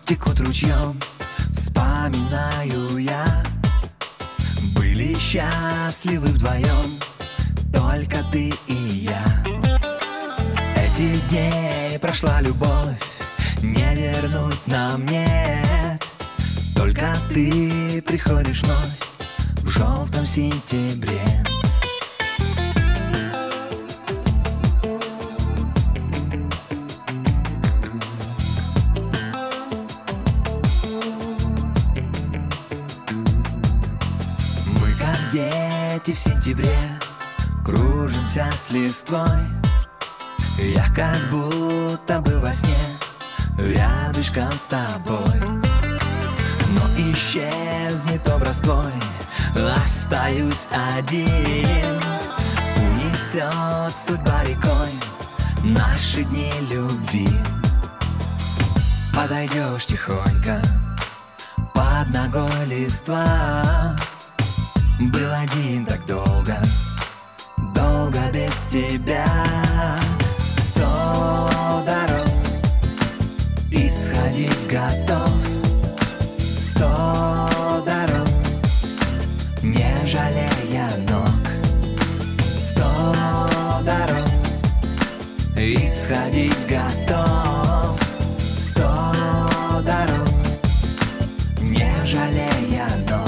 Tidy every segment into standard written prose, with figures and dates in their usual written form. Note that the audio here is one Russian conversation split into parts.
текут ручьем, вспоминаю я. Были счастливы вдвоем, только ты и я. Этих дней прошла любовь, не вернуть нам нет. Только ты приходишь вновь в желтом сентябре. Мы как дети в сентябре кружимся с листвой. Я как будто был во сне рядышком с тобой. Но исчезнет образ твой, остаюсь один. Унесет судьба рекой наши дни любви. Подойдешь тихонько, под ногой листва. Был один так долго, долго без тебя. 100 дорог исходить готов, 100 дорог, не жалея ног. 100 дорог исходить готов, 100 дорог, не жалея ног.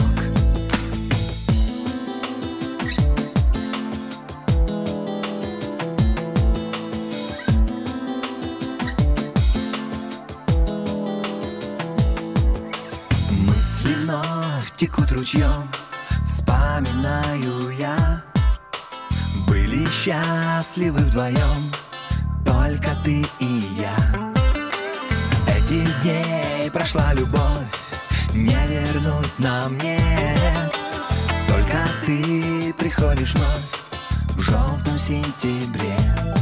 Мысли вновь текут ручьем, вспоминаю я. Были счастливы вдвоем, только ты и я. Этих дней прошла любовь, не вернуть нам нет. Только ты приходишь вновь в желтом сентябре.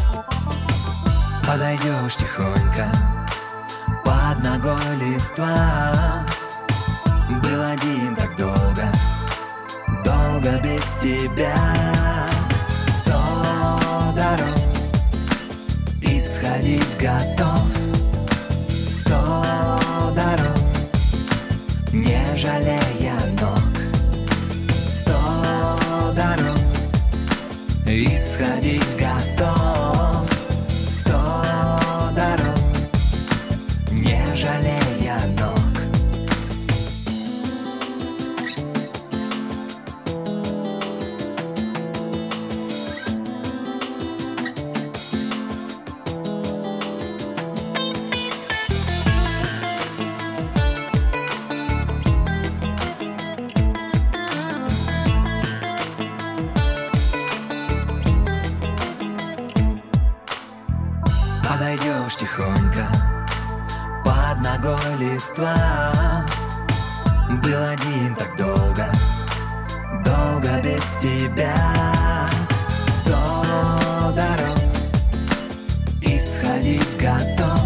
Подойдешь тихонько, под ногой листва. Был один так долго, долго без тебя. 100 дорог исходить готов, 100 дорог, не жалея ног. 100 дорог исходить готов, 100 дорог, не жалея ног. Подойдешь тихонько, под ногой листва. Был один так долго, долго без тебя. 100 дорог исходить готов,